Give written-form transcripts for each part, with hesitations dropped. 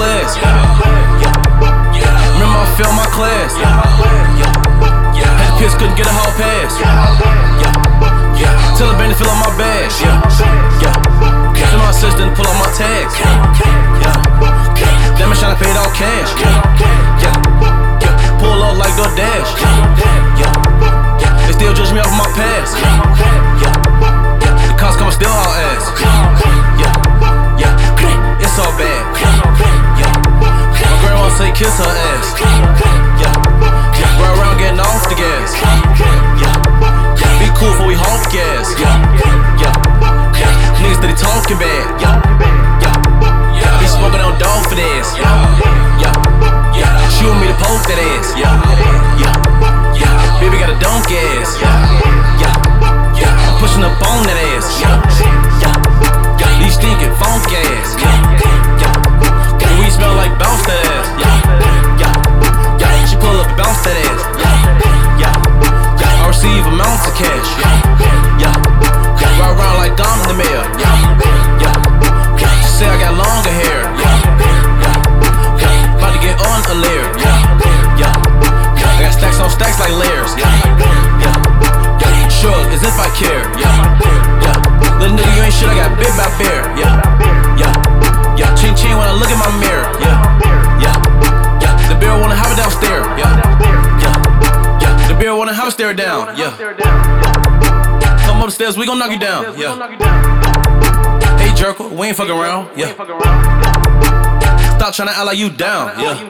class. Remember I failed my class. Had to piss, couldn't get a hall pass. Tell the band to fill out my bag. Tell my assistant to pull out my tags. Damn, I'm tryna pay it all cash. Pull up like DoorDash. They still judge me off of my past. The cops come and still all ass. It's all bad. My grandma say kiss her ass. Ride around getting off the gas. Be cool before we honk gas. Niggas that he talking bad. Be smoking on dog for this. She want me to poke that ass. Baby got a donkey ass. I'm pushing up on that ass. These stinking funk ass. The weed smell like bounce that ass. She pull up and bounce that ass. I receive amounts of cash. Ride around like I'm the mayor. She say I got longer hair. About to get on a layer. I got stacks on stacks like layers. Shrug as if I care. Little nigga, you ain't shit, I got big by bear. Ching ching when I look in my mirror. The bear wanna have it downstairs. The bear wanna have it stare down. Come upstairs, we gon' knock you down. Hey Jerkle, we ain't fucking around. Stop tryna act like you down.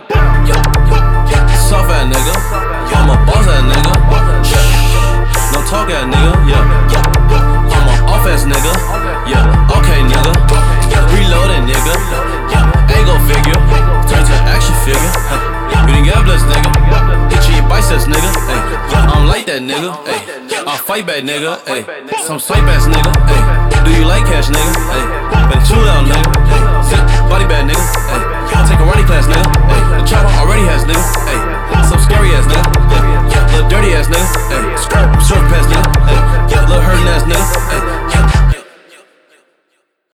Soft ass nigga, I'm a boss ass nigga. Don't talk ass nigga. I'm a off ass nigga. Okay nigga. Reloading nigga. Ain't gon' figure. Turn to action figure. You didn't get up this nigga. Hit you in your biceps nigga. I'm like that nigga. I'll fight back nigga. Some swipe ass nigga. Do you like cash nigga? Better chill out nigga.